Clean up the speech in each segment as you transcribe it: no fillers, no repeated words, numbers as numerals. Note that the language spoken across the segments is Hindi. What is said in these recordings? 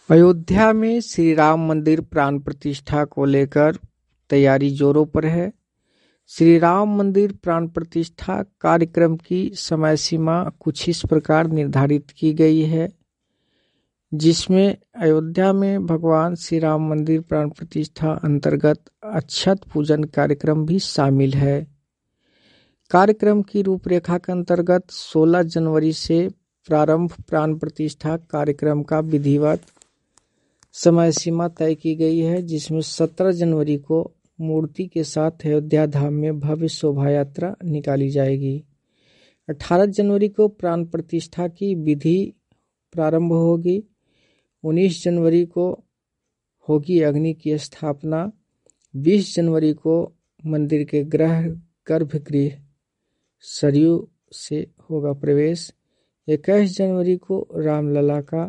अयोध्या में श्री राम मंदिर प्राण प्रतिष्ठा को लेकर तैयारी जोरों पर है। श्री राम मंदिर प्राण प्रतिष्ठा कार्यक्रम की समय सीमा कुछ इस प्रकार निर्धारित की गई है, जिसमें अयोध्या में भगवान श्री राम मंदिर प्राण प्रतिष्ठा अंतर्गत अक्षत पूजन कार्यक्रम भी शामिल है। कार्यक्रम की रूपरेखा के अंतर्गत 16 जनवरी से प्रारंभ प्राण प्रतिष्ठा कार्यक्रम का विधिवत समय सीमा तय की गई है, जिसमें 17 जनवरी को मूर्ति के साथ अयोध्या धाम में भव्य शोभा यात्रा निकाली जाएगी। 18 जनवरी को प्राण प्रतिष्ठा की विधि प्रारंभ होगी। 19 जनवरी को होगी अग्नि की स्थापना। 20 जनवरी को मंदिर के गर्भगृह सरयू से होगा प्रवेश। 21 जनवरी को रामलला का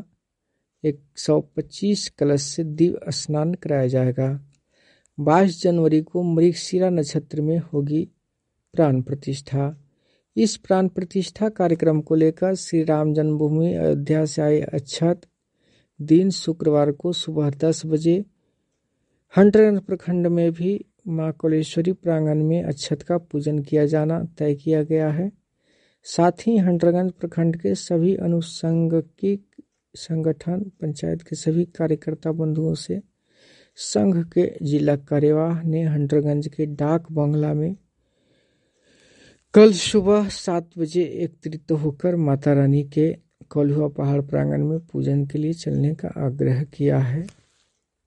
125 कलश से दिव्य स्नान कराया जाएगा। 22 जनवरी को मृगशिरा नक्षत्र में होगी प्राण प्रतिष्ठा। इस प्राण प्रतिष्ठा कार्यक्रम को लेकर श्री राम जन्मभूमि अयोध्या से आए अक्षत दिन शुक्रवार को सुबह 10 बजे हंटरगंज प्रखंड में भी मां कौलेश्वरी प्रांगण में अक्षत का पूजन किया जाना तय किया गया है। साथ ही हंटरगंज प्रखंड के सभी अनुषंगिक संगठन, पंचायत के सभी कार्यकर्ता बंधुओं से संघ के जिला कार्यवाह ने हंटरगंज के डाक बंगला में कल सुबह 7 बजे एकत्रित होकर माता रानी के कलुआ पहाड़ प्रांगण में पूजन के लिए चलने का आग्रह किया है।